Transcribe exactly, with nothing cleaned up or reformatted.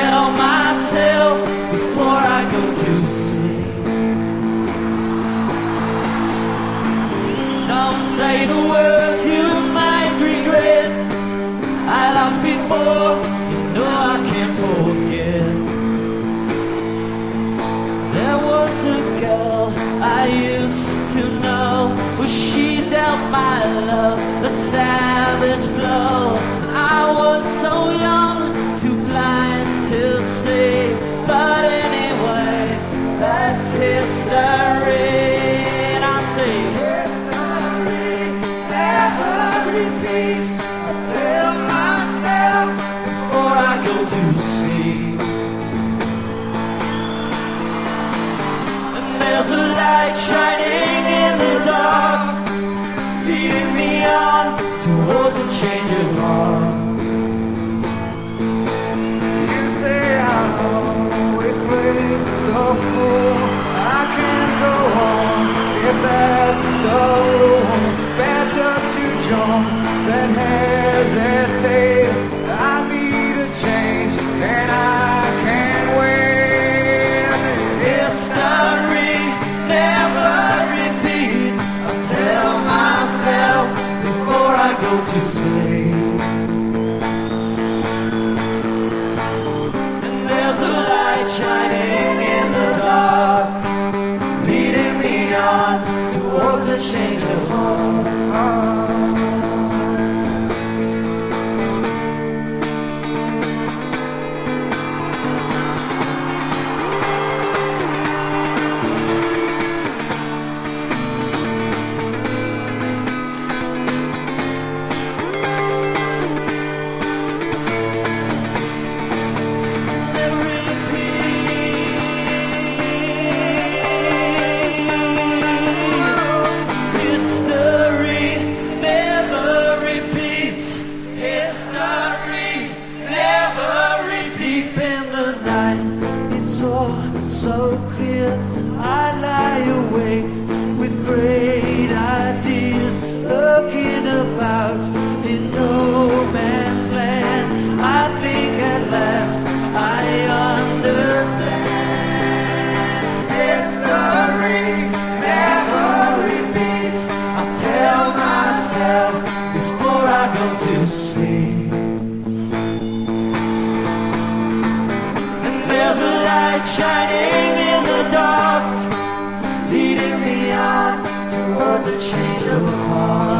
tell myself before I go to sleep. Don't say the words you might regret. I lost before, you know I can't forget. There was a girl I used to know, well, she dealt my love a savage blow. I was so young, too blind to see, but anyway, that's history. And I say, history never repeats. I tell myself before I go to sleep. And there's a light shining in the dark, leading me on towards a change of heart. You say I'll always play the fool. I can go on if that's the rule. Better to jump than hesitate. I need a change and I can't wait. I say history never repeats. I tell myself before I go to sleep. And there's a light shining in the dark, leading me on towards a change of heart. So clear, I lie awake with great ideas, looking about in no man's land. I think at last I understand. History never repeats. I tell myself before I go to sleep. And there's a light shining in the dark, leading me on towards a change of heart.